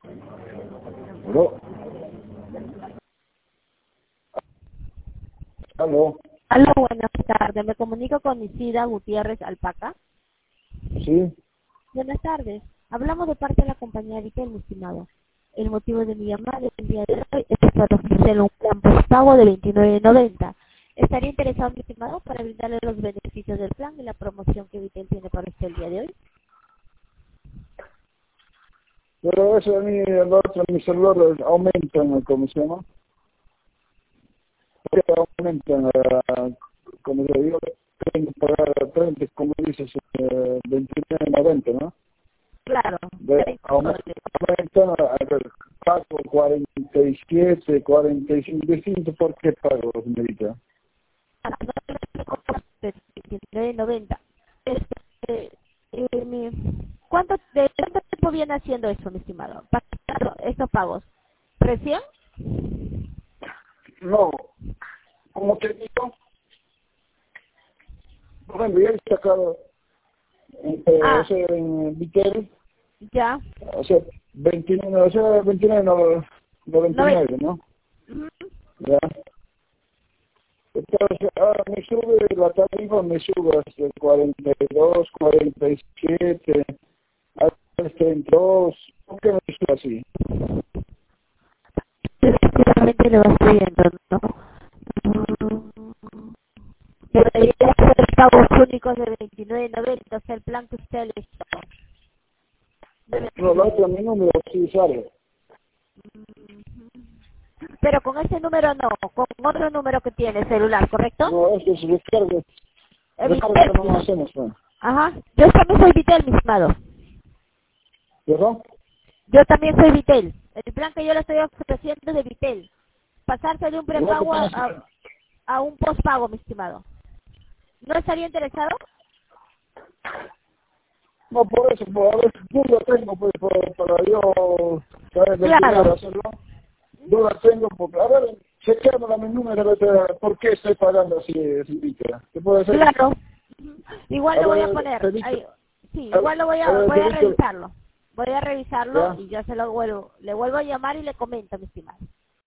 ¿Aló? ¿Aló? Aló, buenas tardes. Me comunico con Isida Gutiérrez Alpaca. ¿Sí? Buenas tardes. Hablamos de parte de la compañía Vitel, mi estimado. El motivo de mi llamada el día de hoy es para ofrecerle un plan postpago de 29.90. ¿Estaría interesado, mi estimado, para brindarle los beneficios del plan y la promoción que Vitel tiene para usted el día de hoy? Pero eso a mí, el otro, mi celular aumentan, ¿cómo se llama? Aumentan, como yo digo, tengo que pagar 30, como dices, 29.90, ¿no? Claro. Aumentan, a ver, pago 47, 45, distinto, ¿por qué pago, señorita? 29.90. ¿De cuánto tiempo viene haciendo eso, mi estimado? Para estos pagos. ¿Recién? No, como te digo, por ejemplo, ya he sacado, o sea, en Vitel, Ya. o sea, 29, o sea, 29, no, 99, ¿no? Ya. Entonces, ahora me sube la tarifa, me sube hasta 42, 47, hasta 32. ¿Por qué me sube así? Efectivamente le va subiendo, ¿no? Pero debería ser pagos únicos de 29.90, o sea, el plan que usted eligió. No, la otra mi número sí sale. Pero con ese número no, con otro número que tiene celular, ¿correcto? No, esto es recarga. Recarga Vitel. que no hacemos, ¿no? Ajá. Yo también soy Vitel, mi estimado. ¿Perdón? Yo también soy Vitel. El plan que yo le estoy ofreciendo es de Vitel. Pasarse de un No que prepago tienes a un postpago, mi estimado. ¿No estaría interesado? No, por eso, por a ver, duda tengo, pues, para yo saber del dinero Claro. hacerlo. Duda tengo, porque, a ver, chequeame mi número, a ver, ¿por qué estoy pagando así, señorita? ¿Qué puede ser? Claro. Igual A le voy a ver, poner. Felipe, Ahí. Sí, a ver, igual lo a ver, voy a Felipe, revisarlo. Voy a revisarlo ya, y ya se lo vuelvo. Le vuelvo a llamar y le comento, mi estimado.